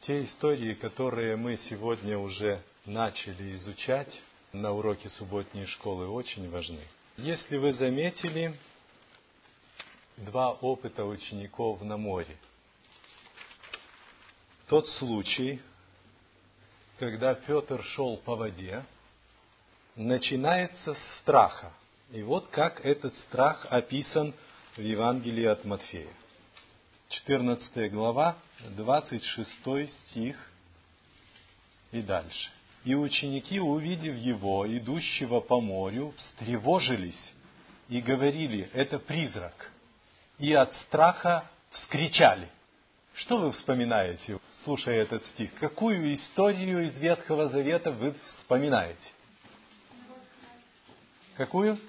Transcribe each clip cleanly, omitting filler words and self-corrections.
Те истории, которые мы сегодня уже начали изучать на уроке субботней школы, очень важны. Если вы заметили, два опыта учеников на море. Тот случай, когда Петр шел по воде, начинается с страха. И вот как этот страх описан в Евангелии от Матфея. 14 глава, 26 стих и дальше. «И ученики, увидев его, идущего по морю, встревожились и говорили: это призрак, и от страха вскричали». Что вы вспоминаете, слушая этот стих? Какую историю из Ветхого Завета вы вспоминаете? Какую?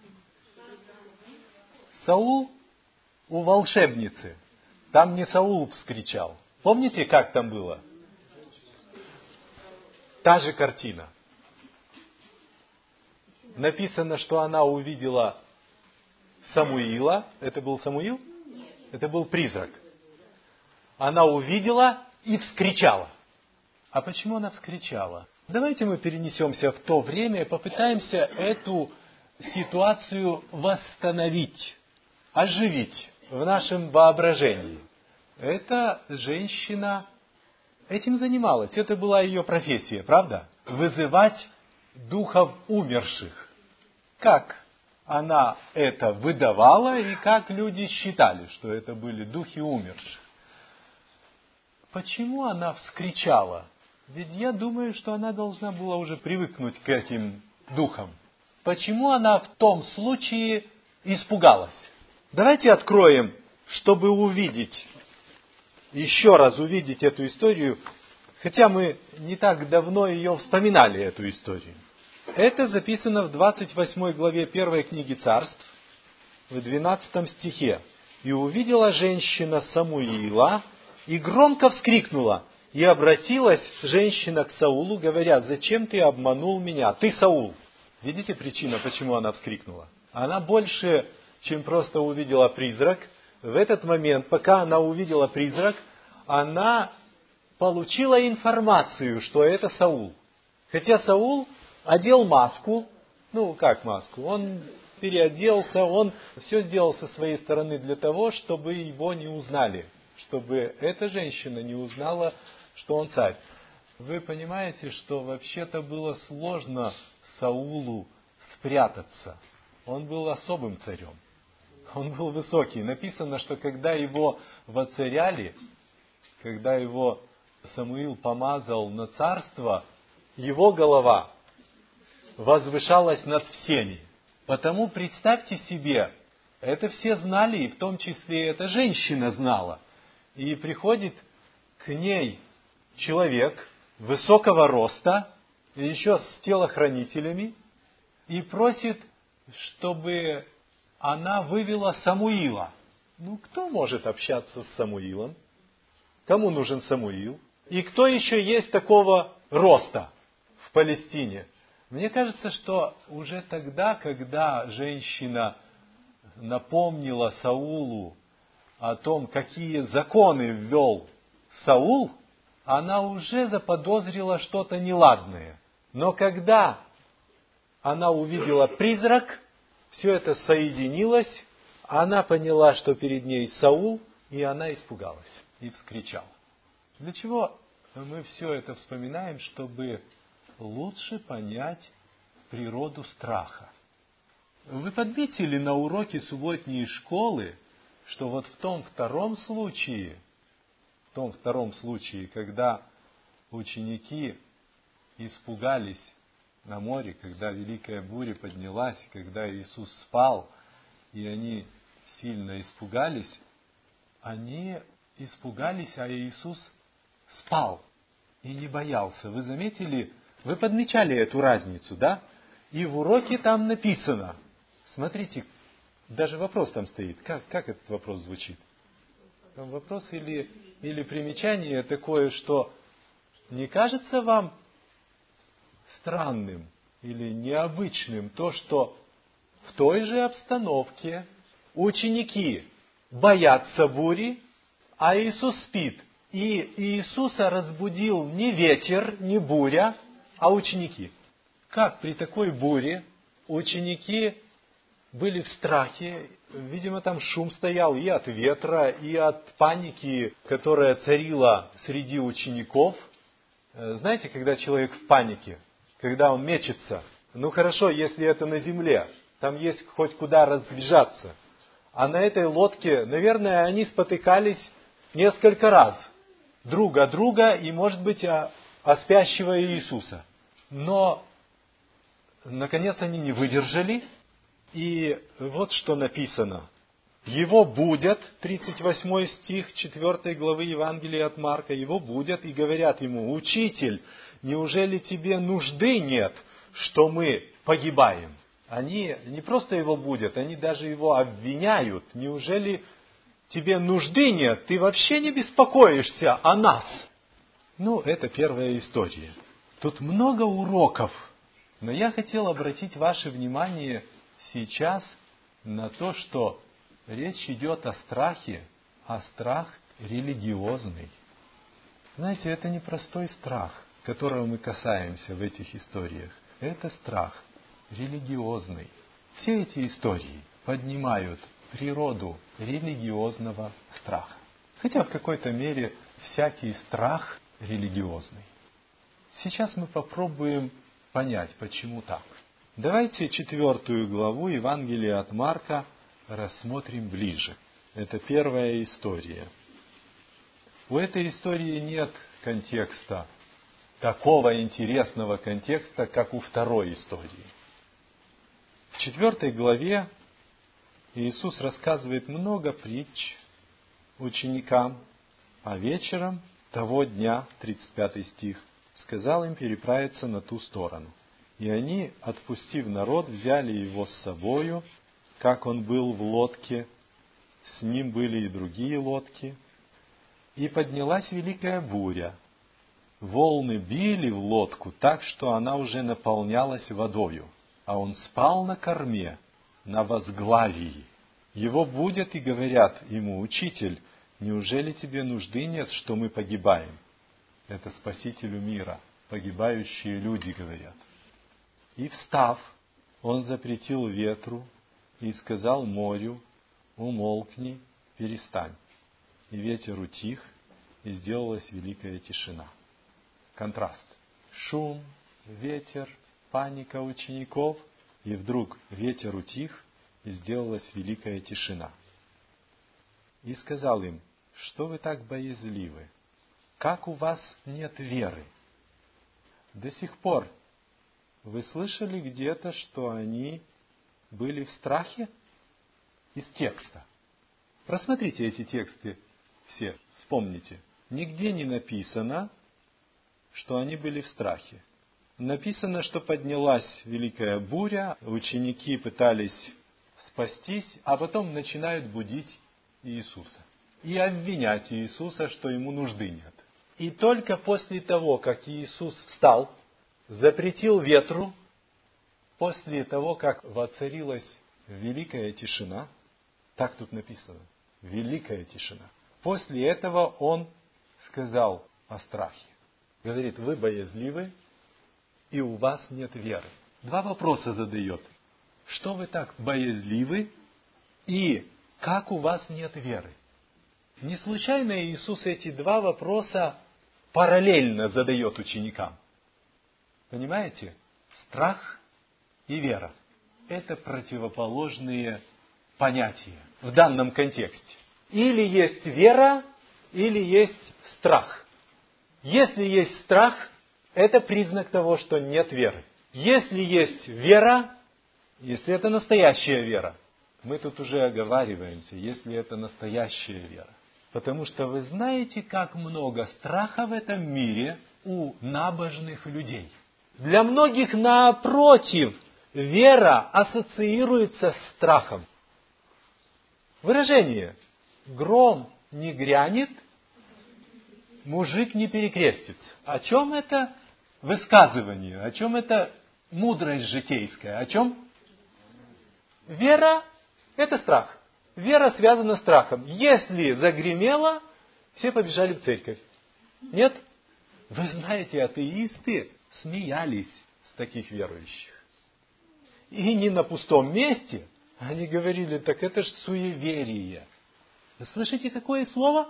Саул у волшебницы. Там не Саул вскричал. Помните, как там было? Та же картина. Написано, что она увидела Самуила. Это был Самуил? Это был призрак. Она увидела и вскричала. А почему она вскричала? Давайте мы перенесемся в то время и попытаемся эту ситуацию восстановить, оживить в нашем воображении. Эта женщина этим занималась. Это была ее профессия, правда? Вызывать духов умерших. Как она это выдавала и как люди считали, что это были духи умерших. Почему она вскричала? Ведь я думаю, что она должна была уже привыкнуть к этим духам. Почему она в том случае испугалась? Давайте откроем, чтобы увидеть, еще раз увидеть эту историю, хотя мы не так давно ее вспоминали, эту историю. Это записано в 28 главе 1 книги Царств, в 12 стихе. «И увидела женщина Самуила, и громко вскрикнула, и обратилась женщина к Саулу, говоря: зачем ты обманул меня? Ты Саул». Видите причину, почему она вскрикнула? Она больше, чем просто увидела призрак. В этот момент, пока она увидела призрак, она получила информацию, что это Саул. Хотя Саул одел маску, как маску, он переоделся, он все сделал со своей стороны для того, чтобы его не узнали, чтобы эта женщина не узнала, что он царь. Вы понимаете, что вообще-то было сложно Саулу спрятаться. Он был особым царем. Он был высокий. Написано, что когда его воцаряли, когда его Самуил помазал на царство, его голова возвышалась над всеми. Потому представьте себе, это все знали, и в том числе эта женщина знала. И приходит к ней человек высокого роста, и еще с телохранителями, и просит, чтобы она вывела Самуила. Кто может общаться с Самуилом? Кому нужен Самуил? И кто еще есть такого роста в Палестине? Мне кажется, что уже тогда, когда женщина напомнила Саулу о том, какие законы ввел Саул, она уже заподозрила что-то неладное. Но когда она увидела призрак, все это соединилось, она поняла, что перед ней Саул, и она испугалась и вскричала. Для чего мы все это вспоминаем? Чтобы лучше понять природу страха. Вы подметили на уроке субботней школы, что вот в том втором случае, когда ученики испугались на море, когда великая буря поднялась, когда Иисус спал, и они сильно испугались, а Иисус спал и не боялся. Вы заметили, вы подмечали эту разницу, да? И в уроке там написано, смотрите, даже вопрос там стоит. Как этот вопрос звучит? Там вопрос или примечание такое, что не кажется вам странным или необычным то, что в той же обстановке ученики боятся бури, а Иисус спит И Иисуса разбудил не ветер, не буря, а ученики. Как при такой буре ученики были в страхе? Видимо, там шум стоял и от ветра, и от паники, которая царила среди учеников. Знаете, когда человек в панике, когда он мечется, ну хорошо, если это на земле, там есть хоть куда разбежаться. А на этой лодке, наверное, они спотыкались несколько раз друг от друга и, может быть, о спящего Иисуса. Но, наконец, они не выдержали. И вот что написано. Его будят, 38 стих 4 главы Евангелия от Марка, его будят и говорят ему: «Учитель, неужели тебе нужды нет, что мы погибаем?» Они не просто его будят, они даже его обвиняют. «Неужели тебе нужды нет? Ты вообще не беспокоишься о нас?» Ну, это первая история. Тут много уроков, но я хотел обратить ваше внимание сейчас на то, что речь идет о страхе, а страх религиозный. Знаете, это не простой страх, которого мы касаемся в этих историях. Это страх религиозный. Все эти истории поднимают природу религиозного страха. Хотя в какой-то мере всякий страх религиозный. Сейчас мы попробуем понять, почему так. Давайте 4 главу Евангелия от Марка рассмотрим ближе. Это первая история. У этой истории нет контекста, такого интересного контекста, как у второй истории. В 4 главе Иисус рассказывает много притч ученикам, а вечером того дня, 35 стих, сказал им переправиться на ту сторону. И они, отпустив народ, взяли его с собою, как он был в лодке, с ним были и другие лодки. И поднялась великая буря. Волны били в лодку так, что она уже наполнялась водою, а он спал на корме, на возглавии. Его будят и говорят ему: «Учитель, неужели тебе нужды нет, что мы погибаем?» Это Спасителю мира, погибающие люди говорят. И встав, он запретил ветру и сказал морю: «Умолкни, перестань». И ветер утих, и сделалась великая тишина. Контраст. Шум, ветер, паника учеников, и вдруг ветер утих, и сделалась великая тишина. И сказал им: «Что вы так боязливы? Как у вас нет веры?» До сих пор вы слышали где-то, что они были в страхе? Из текста. Просмотрите эти тексты все, вспомните. Нигде не написано, что они были в страхе. Написано, что поднялась великая буря, ученики пытались спастись, а потом начинают будить Иисуса. И обвинять Иисуса, что ему нужды нет. И только после того, как Иисус встал, запретил ветру, после того, как воцарилась великая тишина, так тут написано, великая тишина. После этого он сказал о страхе. Говорит: вы боязливы, и у вас нет веры. Два вопроса задает. Что вы так боязливы, и как у вас нет веры? Не случайно Иисус эти два вопроса параллельно задает ученикам. Понимаете? Страх и вера. Это противоположные понятия в данном контексте. Или есть вера, или есть страх. Если есть страх, это признак того, что нет веры. Если есть вера, если это настоящая вера, мы тут уже оговариваемся, если это настоящая вера. Потому что вы знаете, как много страха в этом мире у набожных людей. Для многих, напротив, вера ассоциируется с страхом. Выражение: гром не грянет, мужик не перекрестится. О чем это высказывание? О чем это мудрость житейская? О чем? Вера – это страх. Вера связана с страхом. Если загремело, Все побежали в церковь. Нет? Вы знаете, атеисты смеялись с таких верующих. И не на пустом месте. Они говорили, так это ж суеверие. Вы слышите, какое слово?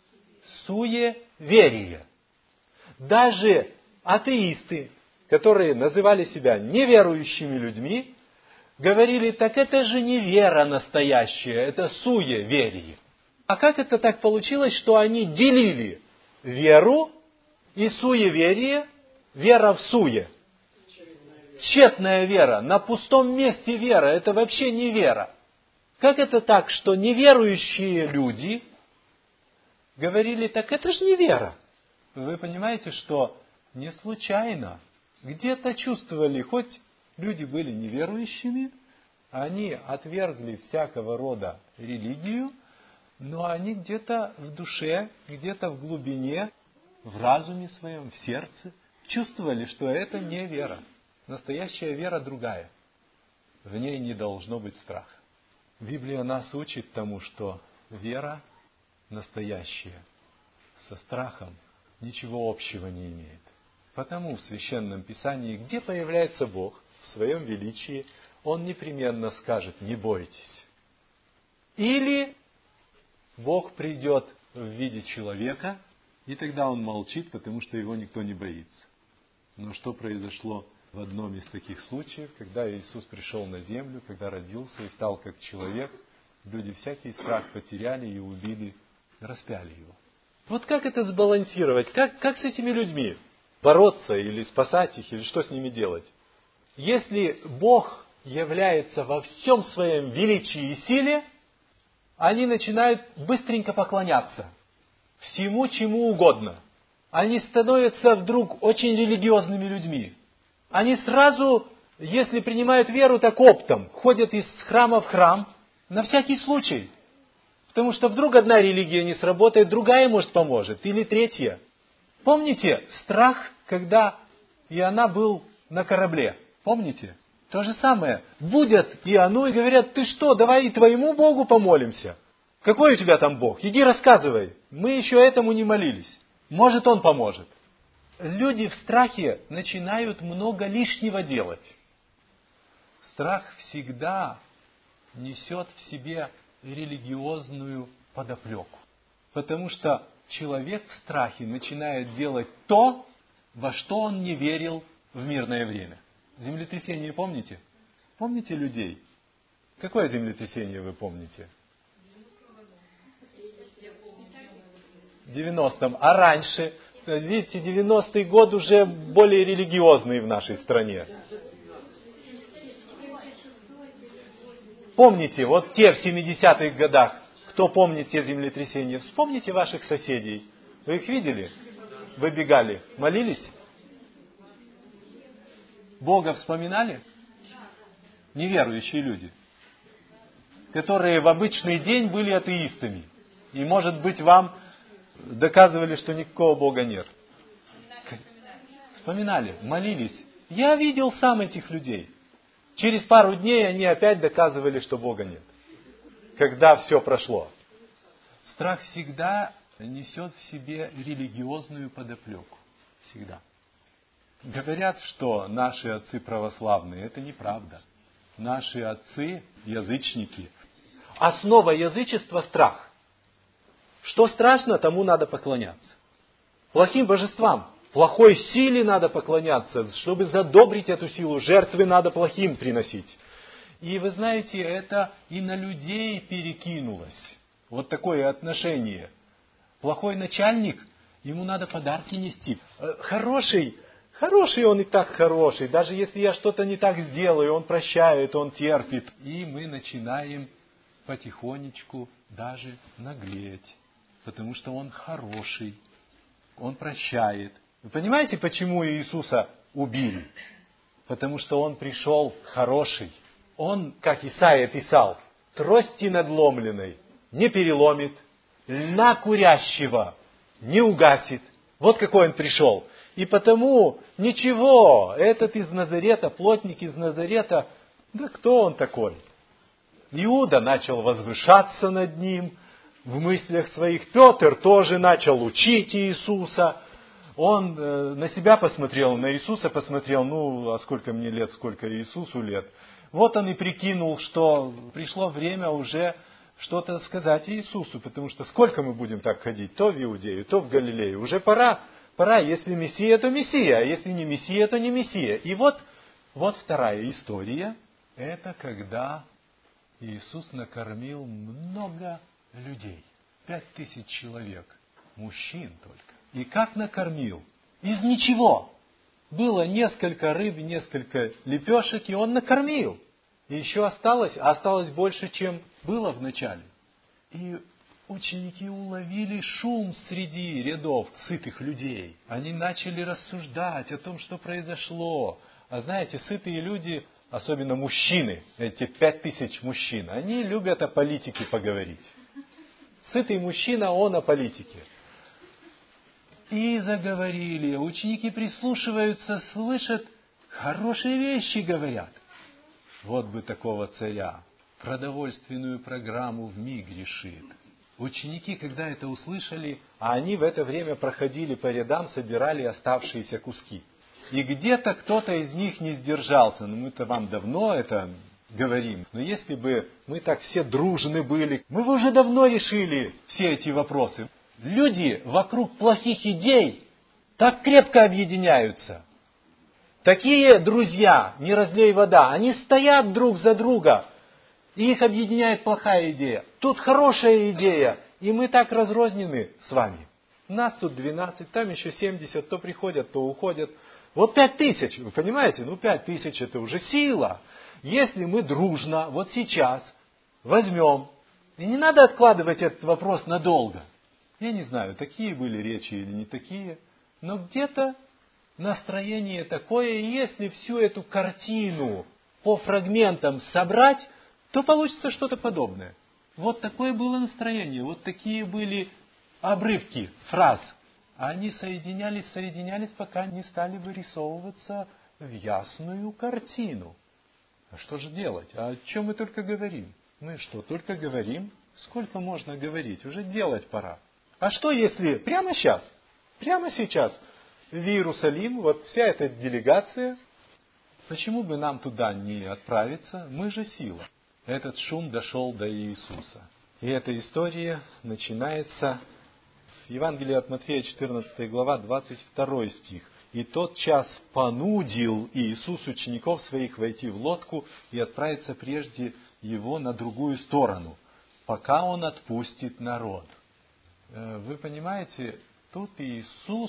Суеверие. Даже атеисты, которые называли себя неверующими людьми, говорили, так это же не вера настоящая, это суеверие. А как это так получилось, что они делили веру и суеверие, вера в суе? Тщетная вера, на пустом месте вера, это вообще не вера. Как это так, что неверующие люди говорили, так это же не вера? Вы понимаете, что не случайно где-то чувствовали, хоть люди были неверующими, они отвергли всякого рода религию, но они где-то в душе, где-то в глубине, в разуме своем, в сердце чувствовали, что это не вера. Настоящая вера другая. В ней не должно быть страха. Библия нас учит тому, что вера настоящая со страхом ничего общего не имеет. Потому в Священном Писании, где появляется Бог в своем величии, Он непременно скажет: не бойтесь. Или Бог придет в виде человека, и тогда Он молчит, потому что Его никто не боится. Но что произошло в одном из таких случаев, когда Иисус пришел на землю, когда родился и стал как человек, люди всякий страх потеряли и убили, распяли Его. Вот как это сбалансировать? Как с этими людьми бороться или спасать их, или что с ними делать? Если Бог является во всем своем величии и силе, они начинают быстренько поклоняться всему, чему угодно. Они становятся вдруг очень религиозными людьми. Они сразу, если принимают веру, так оптом ходят из храма в храм на всякий случай. Потому что вдруг одна религия не сработает, другая, может, поможет. Или третья. Помните страх, когда Иоанна был на корабле? Помните? То же самое. Будят Иоанну и говорят: ты что, давай и твоему Богу помолимся. Какой у тебя там Бог? Иди рассказывай. Мы еще этому не молились. Может, Он поможет. Люди в страхе начинают много лишнего делать. Страх всегда несет в себе религиозную подоплеку. Потому что человек в страхе начинает делать то, во что он не верил в мирное время. Землетрясение помните? Помните людей? Какое землетрясение вы помните? В 90-м. А раньше? Видите, 90-й год уже более религиозный в нашей стране. Помните, вот те в 70-х годах, кто помнит те землетрясения, вспомните ваших соседей. Вы их видели? Выбегали, молились? Бога вспоминали? Неверующие люди, которые в обычный день были атеистами. И, может быть, вам доказывали, что никакого Бога нет. Вспоминали, молились. Я видел сам этих людей. Через пару дней они опять доказывали, что Бога нет. Когда все прошло. Страх всегда несет в себе религиозную подоплеку. Всегда. Говорят, что наши отцы православные. Это неправда. Наши отцы, язычники. Основа язычества – страх. Что страшно, тому надо поклоняться. Плохим божествам, плохой силе надо поклоняться, чтобы задобрить эту силу. Жертвы надо плохим приносить. И вы знаете, это и на людей перекинулось. Вот такое отношение. Плохой начальник, ему надо подарки нести. Хороший он и так хороший. Даже если я что-то не так сделаю, он прощает, он терпит. И мы начинаем потихонечку даже наглеть. Потому что он хороший. Он прощает. Вы понимаете, почему Иисуса убили? Потому что Он пришел хороший. Он, как Исаия писал, трости надломленной не переломит, льна курящего не угасит. Вот какой Он пришел. И потому ничего, этот из Назарета, плотник из Назарета, да кто он такой? Иуда начал возвышаться над ним, в мыслях своих. Петр тоже начал учить Иисуса. Он на себя посмотрел, на Иисуса посмотрел, а сколько мне лет, сколько Иисусу лет. Вот он и прикинул, что пришло время уже что-то сказать Иисусу, потому что сколько мы будем так ходить, то в Иудею, то в Галилею. Уже пора, если Мессия, то Мессия, а если не Мессия, то не Мессия. И вот вторая история, это когда Иисус накормил много людей, 5000 человек, мужчин только. И как накормил? Из ничего. Было несколько рыб, несколько лепешек, и он накормил. И еще осталось больше, чем было в начале. И ученики уловили шум среди рядов сытых людей. Они начали рассуждать о том, что произошло. А знаете, сытые люди, особенно мужчины, эти 5000 мужчин, они любят о политике поговорить. Сытый мужчина, он о политике. И заговорили. Ученики прислушиваются, слышат, хорошие вещи говорят. Вот бы такого царя. Продовольственную программу вмиг решит. Ученики, когда это услышали, а они в это время проходили по рядам, собирали оставшиеся куски. И где-то кто-то из них не сдержался. Мы-то вам давно это говорим. Но если бы мы так все дружны были, мы бы уже давно решили все эти вопросы. Люди вокруг плохих идей так крепко объединяются. Такие друзья, не разлей вода, они стоят друг за друга, и их объединяет плохая идея. Тут хорошая идея, и мы так разрознены с вами. Нас тут 12, там еще 70, то приходят, то уходят. Вот 5000, вы понимаете, 5000 это уже сила. Если мы дружно, вот сейчас, возьмем, и не надо откладывать этот вопрос надолго. Я не знаю, такие были речи или не такие, но где-то настроение такое, и если всю эту картину по фрагментам собрать, то получится что-то подобное. Вот такое было настроение, вот такие были обрывки фраз. Они соединялись, пока не стали вырисовываться в ясную картину. А что же делать? А о чем мы только говорим? Мы что, только говорим? Сколько можно говорить? Уже делать пора. А что если прямо сейчас в Иерусалим, вот вся эта делегация, почему бы нам туда не отправиться? Мы же сила. Этот шум дошел до Иисуса. И эта история начинается в Евангелии от Матфея, 14 глава, 22 стих. «И тот час понудил Иисус учеников своих войти в лодку и отправиться прежде его на другую сторону, пока он отпустит народ». Вы понимаете, тут Иисус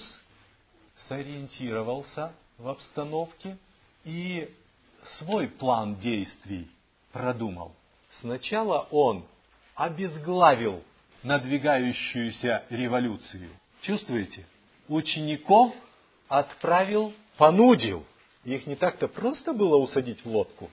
сориентировался в обстановке и свой план действий продумал. Сначала он обезглавил надвигающуюся революцию. Чувствуете? Учеников понудил. Их не так-то просто было усадить в лодку.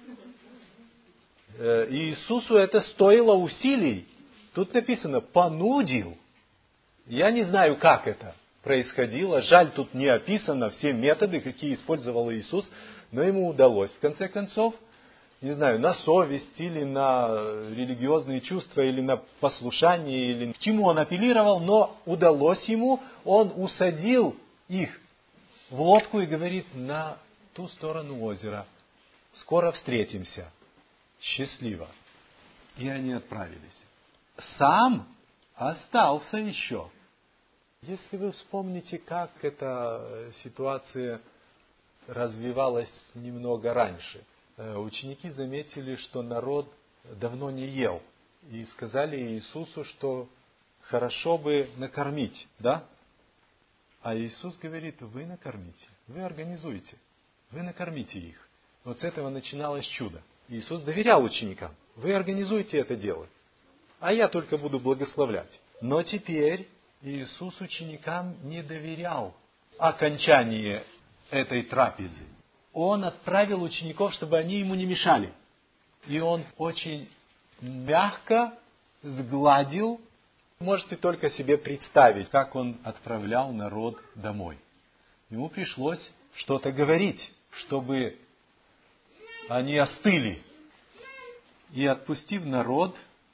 Иисусу это стоило усилий. Тут написано «понудил». Я не знаю, как это происходило. Жаль, тут не описано все методы, какие использовал Иисус, но ему удалось. В конце концов, не знаю, на совесть или на религиозные чувства, или на послушание, или к чему он апеллировал, но удалось ему, он усадил их в лодку и говорит: на ту сторону озера, скоро встретимся, счастливо. И они отправились. Сам остался еще. Если вы вспомните, как эта ситуация развивалась немного раньше, ученики заметили, что народ давно не ел. И сказали Иисусу, что хорошо бы накормить, да? А Иисус говорит: вы накормите, вы организуйте, вы накормите их. Вот с этого начиналось чудо. Иисус доверял ученикам: вы организуйте это дело, а я только буду благословлять. Но теперь Иисус ученикам не доверял окончание этой трапезы. Он отправил учеников, чтобы они ему не мешали. И он очень мягко сгладил. Можете только себе представить, как он отправлял народ домой. Ему пришлось что-то говорить, чтобы они остыли. И отпустив народ,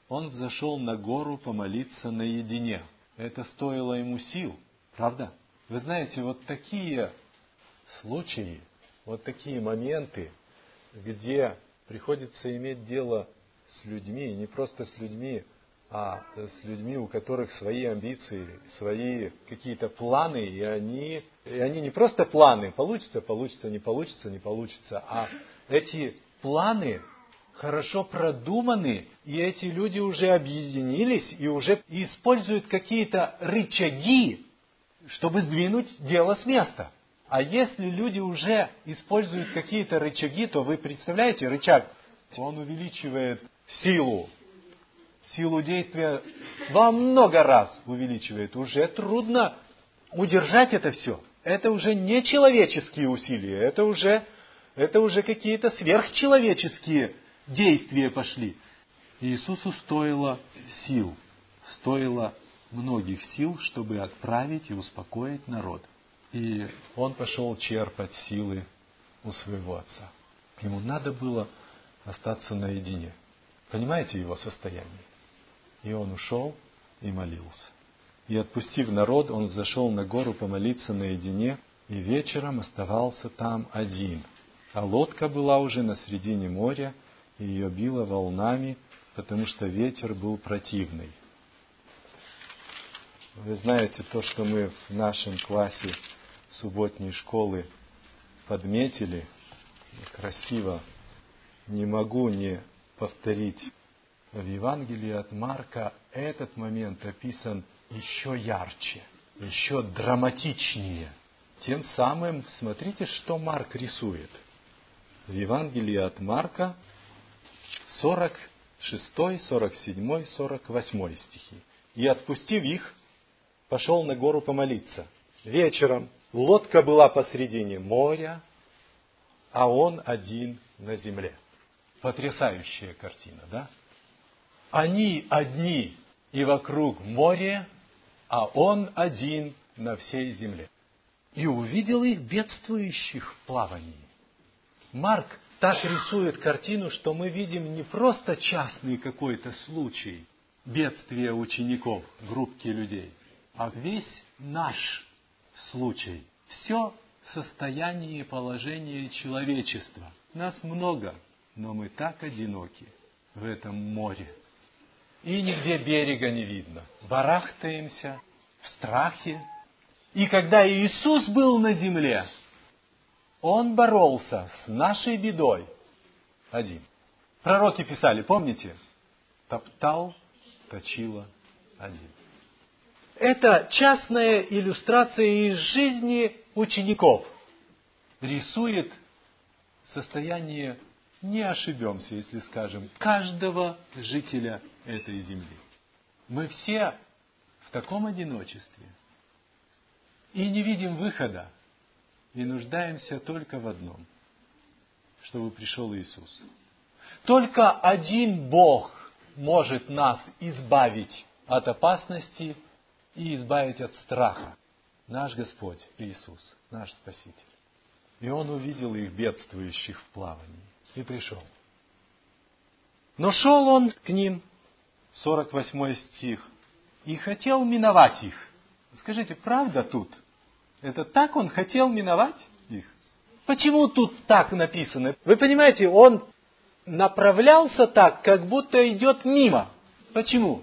Он взошел на гору помолиться наедине. Это стоило ему сил, правда? Вы знаете, вот такие случаи, вот такие моменты, где приходится иметь дело с людьми, не просто с людьми, а с людьми, у которых свои амбиции, свои какие-то планы, и они не просто планы, получится, не получится, а эти планы хорошо продуманы, и эти люди уже объединились и уже используют какие-то рычаги, чтобы сдвинуть дело с места. А если люди уже используют какие-то рычаги, то вы представляете, рычаг, он увеличивает силу действия во много раз увеличивает. Уже трудно удержать это все. Это уже не человеческие усилия, это уже какие-то сверхчеловеческие действия пошли. Иисусу стоило многих сил, чтобы отправить и успокоить народ. И он пошел черпать силы у своего отца. Ему надо было остаться наедине. Понимаете его состояние? И он ушел и молился. И отпустив народ, он взошел на гору помолиться наедине, и вечером оставался там один. А лодка была уже на середине моря, и ее било волнами, потому что ветер был противный. Вы знаете, то, что мы в нашем классе субботней школы подметили, красиво, не могу не повторить. В Евангелии от Марка этот момент описан еще ярче, еще драматичнее. Тем самым, смотрите, что Марк рисует. В Евангелии от Марка 46, 47, 48 стихи. «И, отпустив их, пошел на гору помолиться. Вечером лодка была посредине моря, а он один на земле». Потрясающая картина, да? Они одни и вокруг море, а он один на всей земле. И увидел их бедствующих в плавании. Марк так рисует картину, что мы видим не просто частный какой-то случай бедствия учеников, группки людей, а весь наш случай. Все состояние и положение человечества. Нас много, но мы так одиноки в этом море. И нигде берега не видно. Барахтаемся в страхе. И когда Иисус был на земле, Он боролся с нашей бедой один. Пророки писали, помните? Топтал, точило один. Это частная иллюстрация из жизни учеников. Рисует состояние, не ошибемся, если скажем, каждого жителя этой земли. Мы все в таком одиночестве и не видим выхода, и нуждаемся только в одном, чтобы пришел Иисус. Только один Бог может нас избавить от опасности и избавить от страха. Наш Господь Иисус, наш Спаситель. И Он увидел их бедствующих в плавании и пришел. Но шел Он к ним, 48 стих, и хотел миновать их. Скажите, правда тут? Это так Он хотел миновать их? Почему тут так написано? Вы понимаете, Он направлялся так, как будто идет мимо. Почему?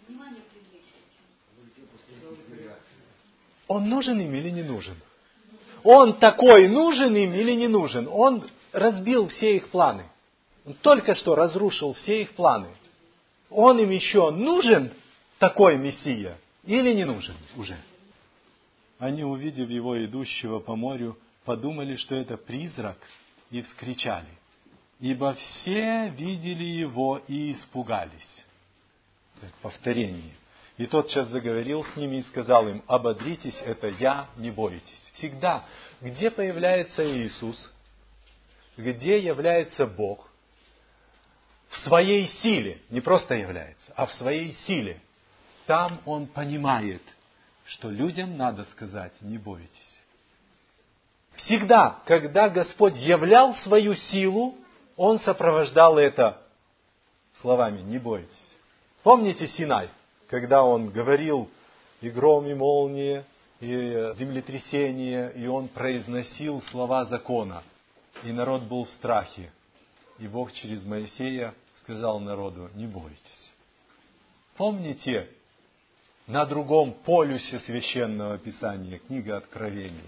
Он нужен им или не нужен? Он такой нужен им или не нужен? Он разбил все их планы. Он только что разрушил все их планы. Он им еще нужен, такой Мессия, или не нужен уже? Они, увидев его идущего по морю, подумали, что это призрак, и вскричали. Ибо все видели его и испугались. Повторение. И тотчас заговорил с ними и сказал им: ободритесь, это я, не бойтесь. Всегда, где появляется Иисус, где является Бог, в своей силе, не просто является, а в своей силе, там Он понимает, что людям надо сказать: не бойтесь. Всегда, когда Господь являл свою силу, Он сопровождал это словами: не бойтесь. Помните Синай, когда он говорил и гром, и молния, и землетрясение, и он произносил слова закона, и народ был в страхе. И Бог через Моисея сказал народу: не бойтесь. Помните на другом полюсе Священного Писания, книга Откровения,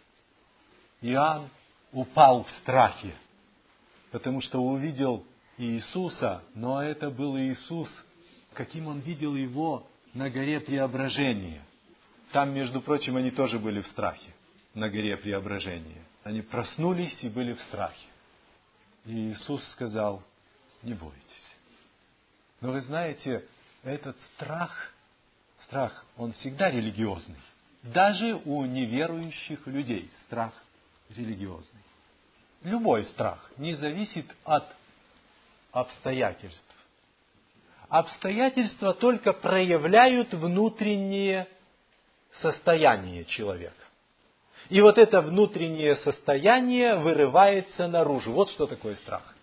Иоанн упал в страхе, потому что увидел Иисуса, но это был Иисус, каким он видел его на горе Преображения. Там, между прочим, они тоже были в страхе, на горе Преображения. Они проснулись и были в страхе. И Иисус сказал: не бойтесь. Но вы знаете, этот страх, он всегда религиозный. Даже у неверующих людей страх религиозный. Любой страх не зависит от обстоятельств. Обстоятельства только проявляют внутреннее состояние человека. И вот это внутреннее состояние вырывается наружу. Вот что такое страх.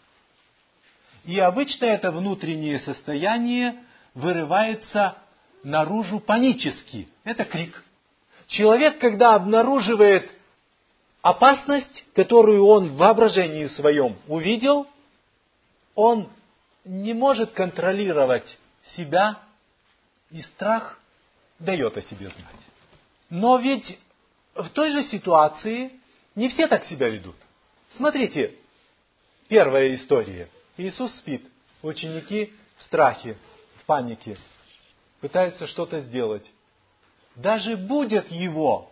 И обычно это внутреннее состояние вырывается наружу панически. Это крик. Человек, когда обнаруживает опасность, которую он в воображении своем увидел, он не может контролировать себя, и страх дает о себе знать. Но ведь в той же ситуации не все так себя ведут. Смотрите, первая история. Иисус спит, ученики в страхе, в панике, пытаются что-то сделать. Даже будет его,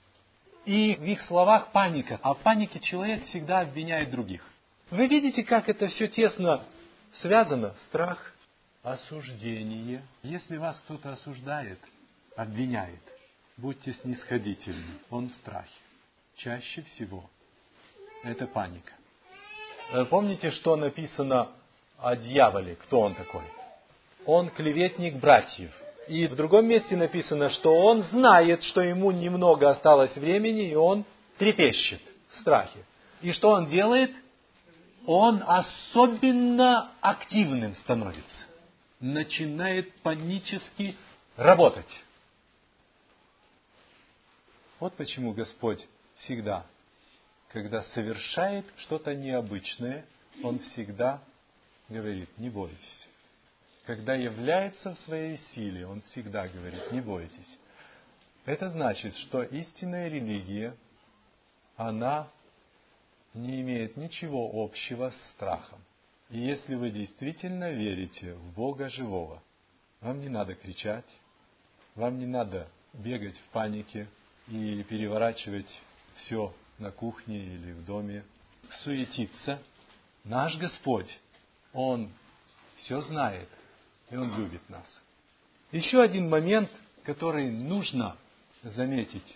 и в их словах паника. А в панике человек всегда обвиняет других. Вы видите, как это все тесно связано? Страх, осуждение. Если вас кто-то осуждает, обвиняет, будьте снисходительны. Он в страхе. Чаще всего это паника. Помните, что написано о дьяволе? Кто он такой? Он клеветник братьев. И в другом месте написано, что он знает, что ему немного осталось времени, и он трепещет в страхе. И что он делает? Он особенно активным становится. Начинает панически работать. Вот почему Господь всегда, когда совершает что-то необычное, Он всегда говорит: не бойтесь. Когда является в своей силе, Он всегда говорит: не бойтесь. Это значит, что истинная религия, она не имеет ничего общего с страхом. И если вы действительно верите в Бога живого, вам не надо кричать, вам не надо бегать в панике и переворачивать все на кухне или в доме, суетиться. Наш Господь, Он все знает, и Он любит нас. Еще один момент, который нужно заметить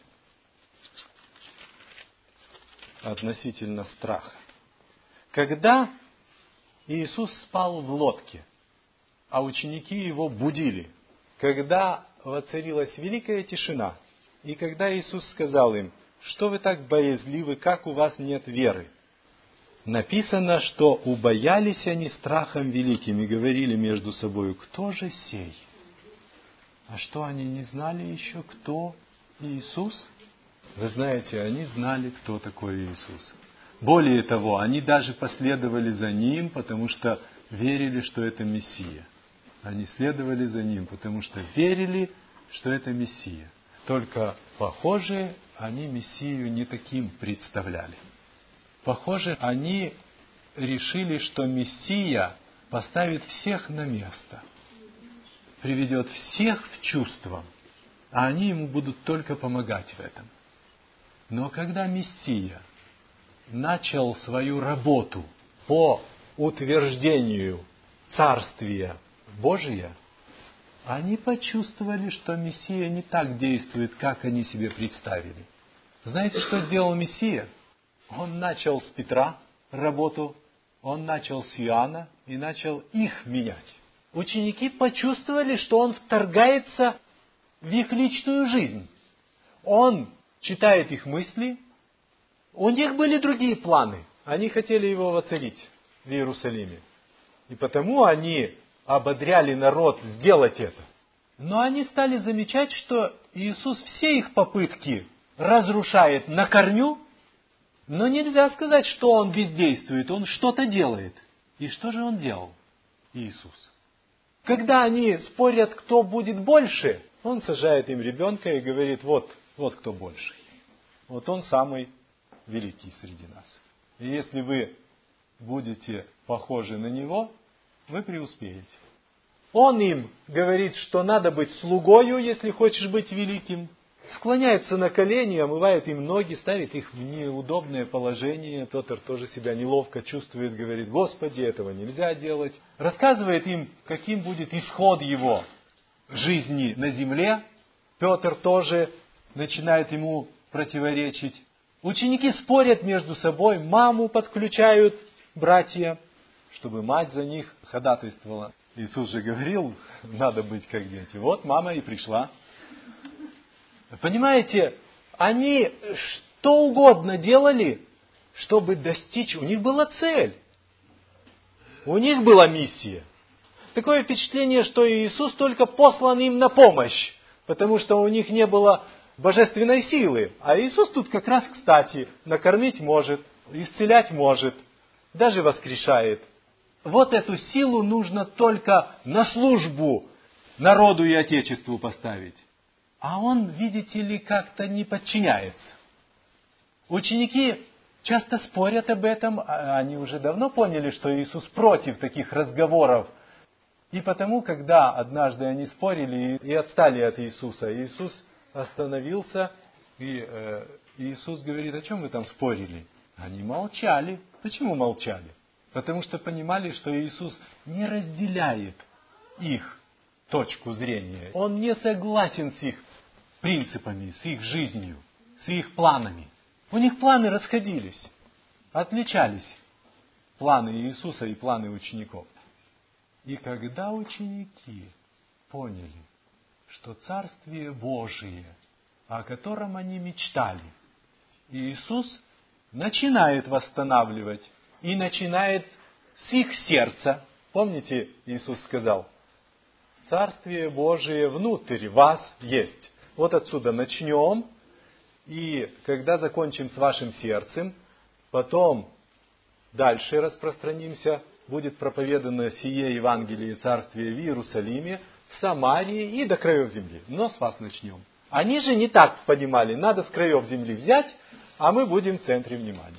относительно страха. Когда Иисус спал в лодке, а ученики Его будили, когда воцарилась великая тишина, и когда Иисус сказал им: что вы так боязливы, как у вас нет веры? Написано, что убоялись они страхом великим и говорили между собой: кто же сей? А что, они не знали еще, кто Иисус? Вы знаете, они знали, кто такой Иисус. Более того, они даже последовали за Ним, потому что верили, что это Мессия. Они следовали за Ним, потому что верили, что это Мессия. Только, похоже, они Мессию не таким представляли. Похоже, они решили, что Мессия поставит всех на место, приведет всех в чувство, а они ему будут только помогать в этом. Но когда Мессия начал свою работу по утверждению Царствия Божия, они почувствовали, что Мессия не так действует, как они себе представили. Знаете, что сделал Мессия? Он начал с Петра работу, он начал с Иоанна и начал их менять. Ученики почувствовали, что он вторгается в их личную жизнь. Он читает их мысли. У них были другие планы. Они хотели его воцарить в Иерусалиме. И потому они ободряли народ сделать это. Но они стали замечать, что Иисус все их попытки разрушает на корню, но нельзя сказать, что Он бездействует, Он что-то делает. И что же Он делал, Иисус? Когда они спорят, кто будет больше, Он сажает им ребенка и говорит, вот кто больший. Вот Он самый великий среди нас. И если вы будете похожи на Него, вы преуспеете. Он им говорит, что надо быть слугою, если хочешь быть великим. Склоняется на колени, омывает им ноги, ставит их в неудобное положение. Петр тоже себя неловко чувствует, говорит, Господи, этого нельзя делать. Рассказывает им, каким будет исход его жизни на земле. Петр тоже начинает ему противоречить. Ученики спорят между собой, маму подключают братья, чтобы мать за них ходатайствовала. Иисус же говорил, надо быть как дети. Вот мама и пришла. Понимаете, они что угодно делали, чтобы достичь. У них была цель. У них была миссия. Такое впечатление, что Иисус только послан им на помощь, потому что у них не было божественной силы. А Иисус тут как раз, кстати, накормить может, исцелять может, даже воскрешает. Вот эту силу нужно только на службу народу и Отечеству поставить. А он, видите ли, как-то не подчиняется. Ученики часто спорят об этом, они уже давно поняли, что Иисус против таких разговоров. И потому, когда однажды они спорили и отстали от Иисуса, Иисус остановился, и Иисус говорит, о чем вы там спорили? Они молчали. Почему молчали? Потому что понимали, что Иисус не разделяет их точку зрения. Он не согласен с их принципами, с их жизнью, с их планами. У них планы расходились, отличались планы Иисуса и планы учеников. И когда ученики поняли, что Царствие Божие, о котором они мечтали, Иисус начинает восстанавливать и начинает с их сердца. Помните, Иисус сказал, Царствие Божие внутрь вас есть. Вот отсюда начнем, и когда закончим с вашим сердцем, потом дальше распространимся, будет проповедано сие Евангелие Царствия в Иерусалиме, в Самарии и до краев земли. Но с вас начнем. Они же не так понимали, надо с краев земли взять, а мы будем в центре внимания.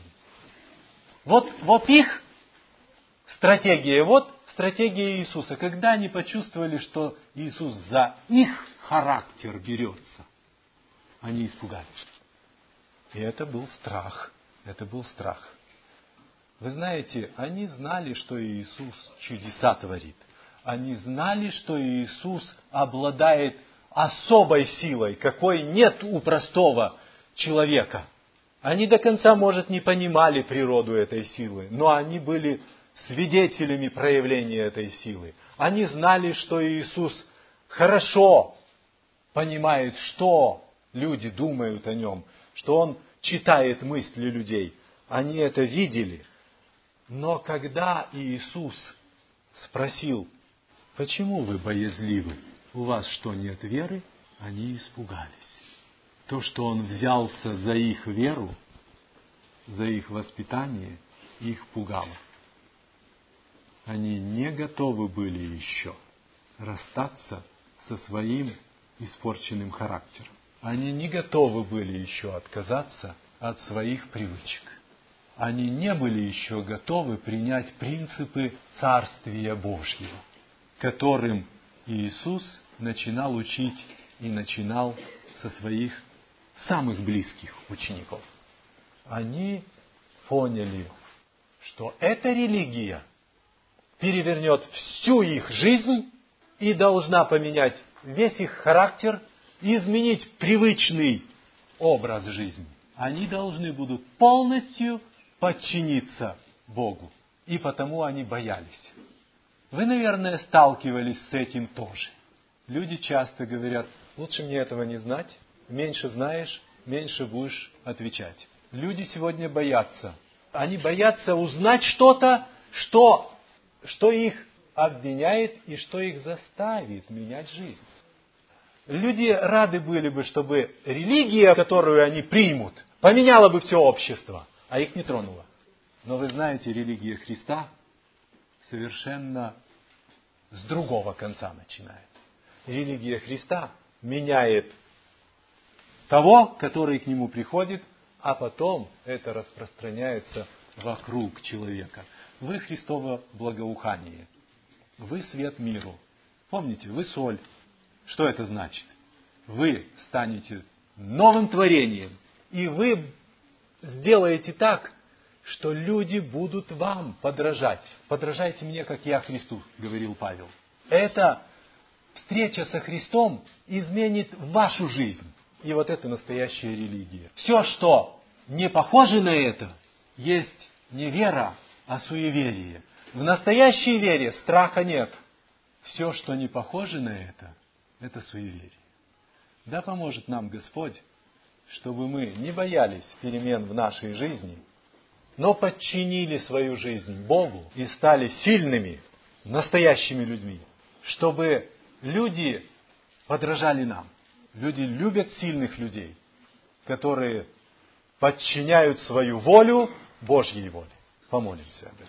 Вот их стратегия, вот стратегия Иисуса. Когда они почувствовали, что Иисус за их характер берется, они испугались. И это был страх. Это был страх. Вы знаете, они знали, что Иисус чудеса творит. Они знали, что Иисус обладает особой силой, какой нет у простого человека. Они до конца, может, не понимали природу этой силы, но они были свидетелями проявления этой силы. Они знали, что Иисус хорошо понимает, что люди думают о Нем, что Он читает мысли людей. Они это видели. Но когда Иисус спросил, почему вы боязливы? У вас что, нет веры? Они испугались. То, что Он взялся за их веру, за их воспитание, их пугало. Они не готовы были еще расстаться со своим испорченным характером. Они не готовы были еще отказаться от своих привычек. Они не были еще готовы принять принципы Царствия Божьего, которым Иисус начинал учить и начинал со своих самых близких учеников. Они поняли, что эта религия перевернет всю их жизнь и должна поменять весь их характер, изменить привычный образ жизни. Они должны будут полностью подчиниться Богу. И потому они боялись. Вы, наверное, сталкивались с этим тоже. Люди часто говорят, лучше мне этого не знать, меньше знаешь, меньше будешь отвечать. Люди сегодня боятся. Они боятся узнать что-то, что их обвиняет и что их заставит менять жизнь. Люди рады были бы, чтобы религия, которую они примут, поменяла бы все общество, а их не тронула. Но вы знаете, религия Христа совершенно с другого конца начинает. Религия Христа меняет того, который к нему приходит, а потом это распространяется вокруг человека. Вы Христово благоухание. Вы свет миру. Помните, вы соль. Что это значит? Вы станете новым творением. И вы сделаете так, что люди будут вам подражать. Подражайте мне, как я Христу, говорил Павел. Эта встреча со Христом изменит вашу жизнь. И вот это настоящая религия. Все, что не похоже на это, есть не вера, а суеверие. В настоящей вере страха нет. Все, что не похоже на это суеверие. Да поможет нам Господь, чтобы мы не боялись перемен в нашей жизни, но подчинили свою жизнь Богу и стали сильными, настоящими людьми, чтобы люди подражали нам. Люди любят сильных людей, которые подчиняют свою волю Божьей воле. Помолимся об этом.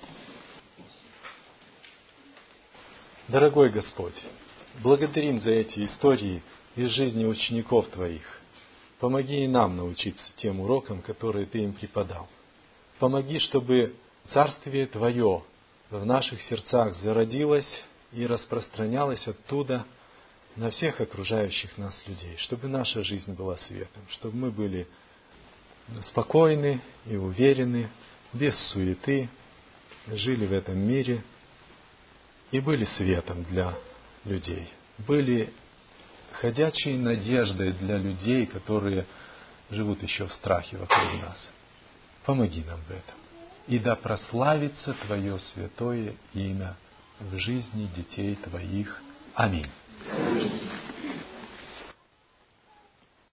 Дорогой Господь, благодарим за эти истории из жизни учеников Твоих. Помоги и нам научиться тем урокам, которые Ты им преподал. Помоги, чтобы Царствие Твое в наших сердцах зародилось и распространялось оттуда на всех окружающих нас людей, чтобы наша жизнь была светом, чтобы мы были спокойны и уверены, без суеты, жили в этом мире и были светом для людей, были ходячей надеждой для людей, которые живут еще в страхе вокруг нас. Помоги нам в этом. И да прославится Твое святое имя в жизни детей Твоих. Аминь.